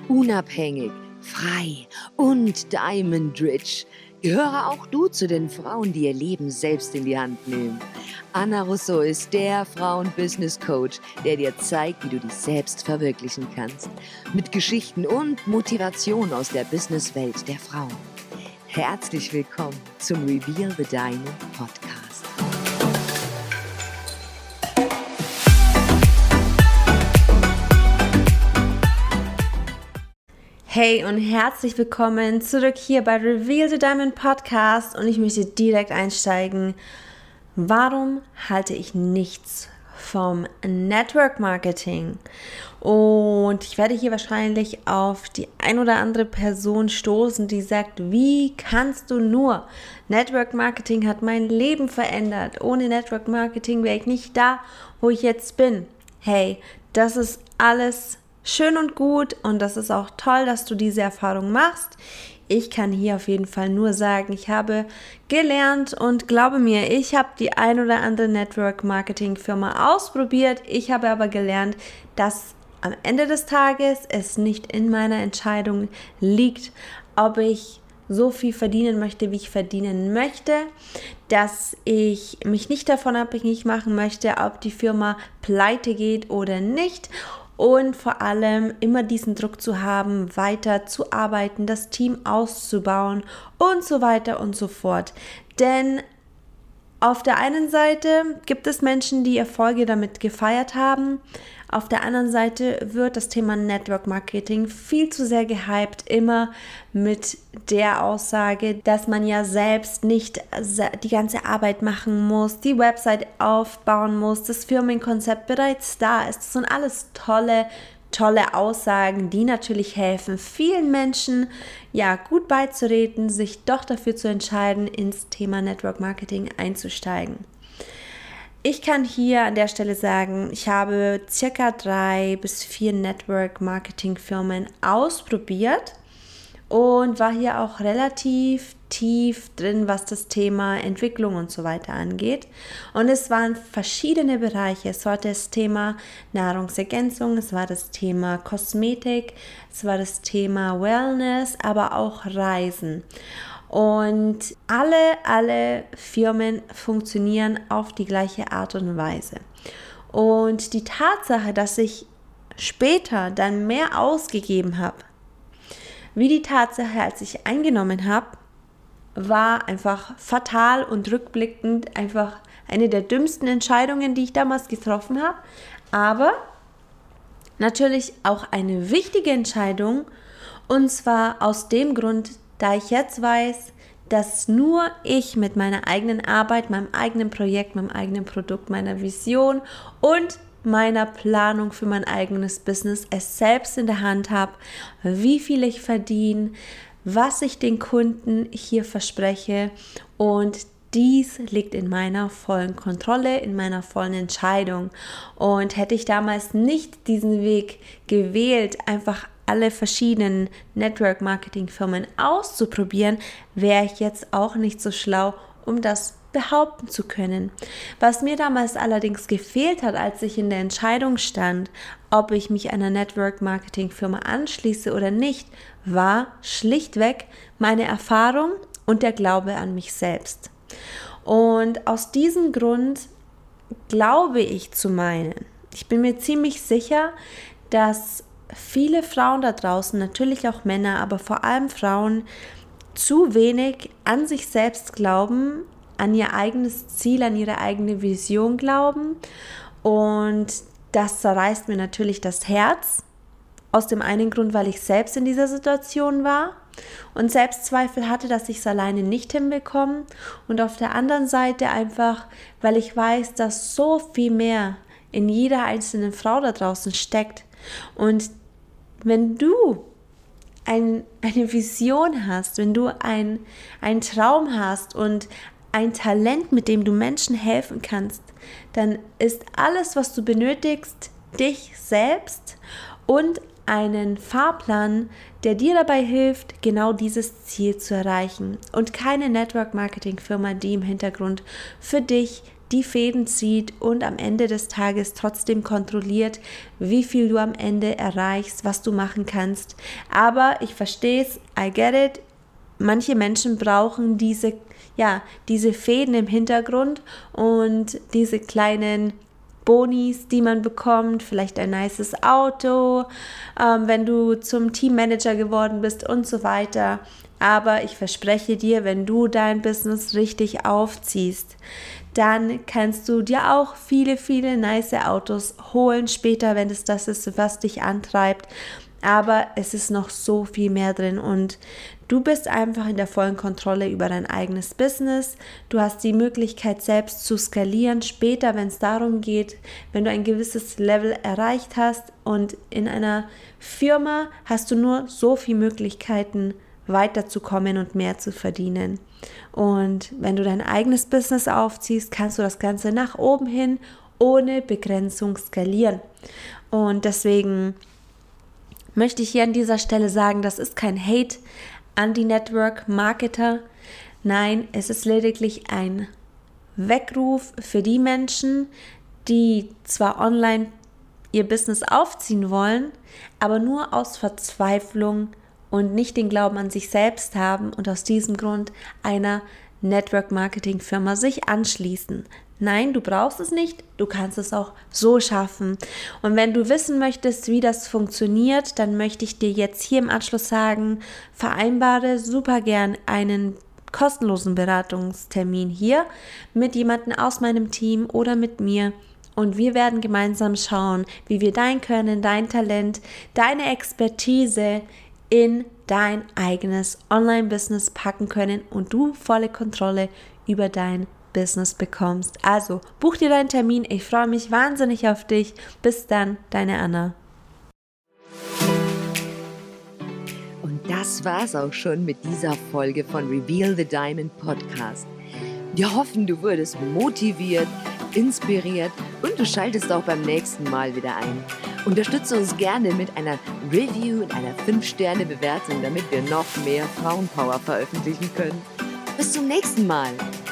Unabhängig, frei und Diamond Rich. Gehöre auch du zu den Frauen, die ihr Leben selbst in die Hand nehmen. Anna Rousseau ist der Frauen-Business-Coach, der dir zeigt, wie du dich selbst verwirklichen kannst. Mit Geschichten und Motivation aus der Businesswelt der Frauen. Herzlich willkommen zum Reveal the Diamond Podcast. Hey und herzlich willkommen zurück hier bei Reveal the Diamond Podcast und ich möchte direkt einsteigen. Warum halte ich nichts vom Network Marketing? Und ich werde hier wahrscheinlich auf die ein oder andere Person stoßen, die sagt, wie kannst du nur? Network Marketing hat mein Leben verändert. Ohne Network Marketing wäre ich nicht da, wo ich jetzt bin. Hey, das ist alles schön und gut und das ist auch toll, dass du diese Erfahrung machst. Ich kann hier auf jeden Fall nur sagen, ich habe gelernt und glaube mir, ich habe die ein oder andere Network-Marketing-Firma ausprobiert. Ich habe aber gelernt, dass am Ende des Tages es nicht in meiner Entscheidung liegt, ob ich so viel verdienen möchte, wie ich verdienen möchte, dass ich mich nicht davon abhängig machen möchte, ob die Firma pleite geht oder nicht. Und vor allem immer diesen Druck zu haben, weiter zu arbeiten, das Team auszubauen und so weiter und so fort. Denn auf der einen Seite gibt es Menschen, die Erfolge damit gefeiert haben. Auf der anderen Seite wird das Thema Network Marketing viel zu sehr gehypt, immer mit der Aussage, dass man ja selbst nicht die ganze Arbeit machen muss, die Website aufbauen muss, das Firmenkonzept bereits da ist. Das sind alles tolle Aussagen, die natürlich helfen, vielen Menschen gut beizureden, sich doch dafür zu entscheiden, ins Thema Network Marketing einzusteigen. Ich kann hier an der Stelle sagen, ich habe circa 3 bis 4 Network Marketing Firmen ausprobiert und war hier auch relativ tief drin, was das Thema Entwicklung und so weiter angeht. Und es waren verschiedene Bereiche. Es war das Thema Nahrungsergänzung, es war das Thema Kosmetik, es war das Thema Wellness, aber auch Reisen. Und alle Firmen funktionieren auf die gleiche Art und Weise. Und die Tatsache, dass ich später dann mehr ausgegeben habe, wie die Tatsache, als ich eingenommen habe, war einfach fatal und rückblickend einfach eine der dümmsten Entscheidungen, die ich damals getroffen habe. Aber natürlich auch eine wichtige Entscheidung, und zwar aus dem Grund, da ich jetzt weiß, dass nur ich mit meiner eigenen Arbeit, meinem eigenen Projekt, meinem eigenen Produkt, meiner Vision und meiner Planung für mein eigenes Business es selbst in der Hand habe, wie viel ich verdiene, was ich den Kunden hier verspreche, und dies liegt in meiner vollen Kontrolle, in meiner vollen Entscheidung. Und hätte ich damals nicht diesen Weg gewählt, einfach alle verschiedenen Network-Marketing-Firmen auszuprobieren, wäre ich jetzt auch nicht so schlau, um das behaupten zu können. Was mir damals allerdings gefehlt hat, als ich in der Entscheidung stand, ob ich mich einer Network-Marketing-Firma anschließe oder nicht, war schlichtweg meine Erfahrung und der Glaube an mich selbst. Und aus diesem Grund glaube ich zu meinen, ich bin mir ziemlich sicher, dass viele Frauen da draußen, natürlich auch Männer, aber vor allem Frauen, zu wenig an sich selbst glauben, an ihr eigenes Ziel, an ihre eigene Vision glauben, und das zerreißt mir natürlich das Herz. Aus dem einen Grund, weil ich selbst in dieser Situation war und Selbstzweifel hatte, dass ich es alleine nicht hinbekomme, und auf der anderen Seite einfach, weil ich weiß, dass so viel mehr in jeder einzelnen Frau da draußen steckt. Und wenn du eine Vision hast, wenn du einen Traum hast und ein Talent, mit dem du Menschen helfen kannst, dann ist alles, was du benötigst, dich selbst und einen Fahrplan, der dir dabei hilft, genau dieses Ziel zu erreichen, und keine Network-Marketing-Firma, die im Hintergrund für dich die Fäden zieht und am Ende des Tages trotzdem kontrolliert, wie viel du am Ende erreichst, was du machen kannst. Aber ich verstehe es, I get it. Manche Menschen brauchen diese Fäden im Hintergrund und diese kleinen Bonis, die man bekommt, vielleicht ein nices Auto, wenn du zum Teammanager geworden bist und so weiter. Aber ich verspreche dir, wenn du dein Business richtig aufziehst, dann kannst du dir auch viele, viele nice Autos holen später, wenn es das ist, was dich antreibt. Aber es ist noch so viel mehr drin und du bist einfach in der vollen Kontrolle über dein eigenes Business. Du hast die Möglichkeit, selbst zu skalieren später, wenn es darum geht, wenn du ein gewisses Level erreicht hast, und in einer Firma hast du nur so viele Möglichkeiten, weiterzukommen und mehr zu verdienen. Und wenn du dein eigenes Business aufziehst, kannst du das Ganze nach oben hin ohne Begrenzung skalieren. Und deswegen möchte ich hier an dieser Stelle sagen, das ist kein Hate an die Network-Marketer. Nein, es ist lediglich ein Weckruf für die Menschen, die zwar online ihr Business aufziehen wollen, aber nur aus Verzweiflung und nicht den Glauben an sich selbst haben und aus diesem Grund einer Network-Marketing-Firma sich anschließen. Nein, du brauchst es nicht, du kannst es auch so schaffen. Und wenn du wissen möchtest, wie das funktioniert, dann möchte ich dir jetzt hier im Anschluss sagen, vereinbare super gern einen kostenlosen Beratungstermin hier mit jemandem aus meinem Team oder mit mir. Und wir werden gemeinsam schauen, wie wir dein Können, dein Talent, deine Expertise in dein eigenes Online-Business packen können und du volle Kontrolle über dein Business bekommst. Also buch dir deinen Termin. Ich freue mich wahnsinnig auf dich. Bis dann, deine Anna. Und das war's auch schon mit dieser Folge von Reveal the Diamond Podcast. Wir hoffen, du wurdest motiviert, inspiriert und du schaltest auch beim nächsten Mal wieder ein. Unterstütze uns gerne mit einer Review und einer 5-Sterne-Bewertung, damit wir noch mehr Frauenpower veröffentlichen können. Bis zum nächsten Mal.